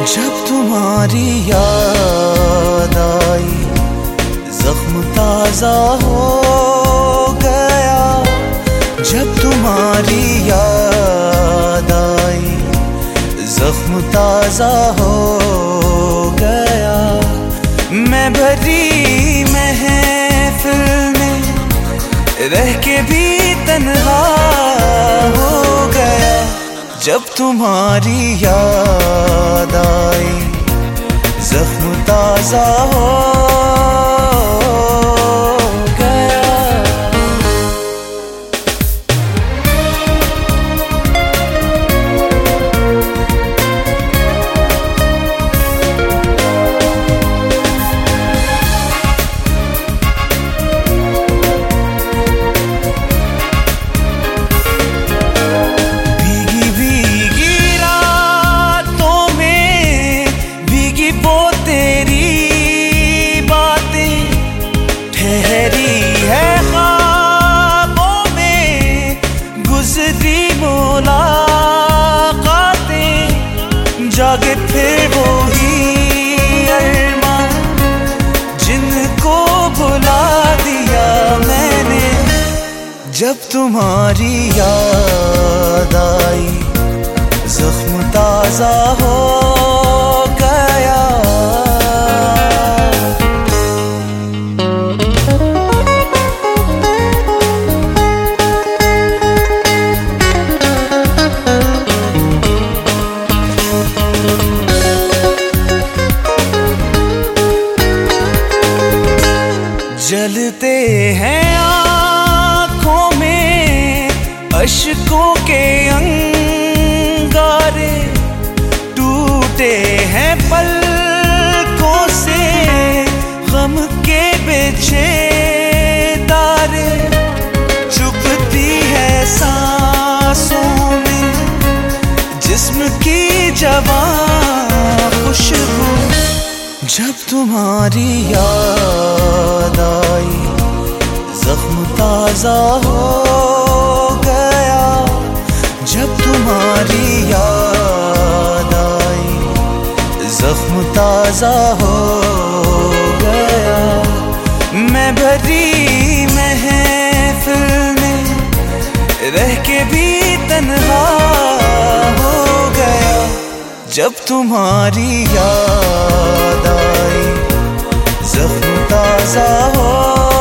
जब तुम्हारी याद आई जख्म ताजा हो गया। जब तुम्हारी याद आई जख्म ताजा हो गया। मैं भरी महफिल में रह के भी तन्हा हो गया। जब तुम्हारी याद आई जख्म ताजा हो गया। जागे फिर वो ही अरमान जिनको भुला दिया मैंने। जब तुम्हारी याद आई जख्म ताजा हो गया। जलते हैं आँखों में अश्कों के अंगारे, टूटे हैं पलकों से गम के बिछे तारे। चुभती है सांसों में जिस्म की जवां खुशबू। जब तुम्हारी याद आई जख्म ताजा हो गया। जब तुम्हारी याद आई जख्म ताजा हो गया। मैं भरी महफिल में रह के भी तन्हा हो गया। जब तुम्हारी याद आई जख्म ताजा हो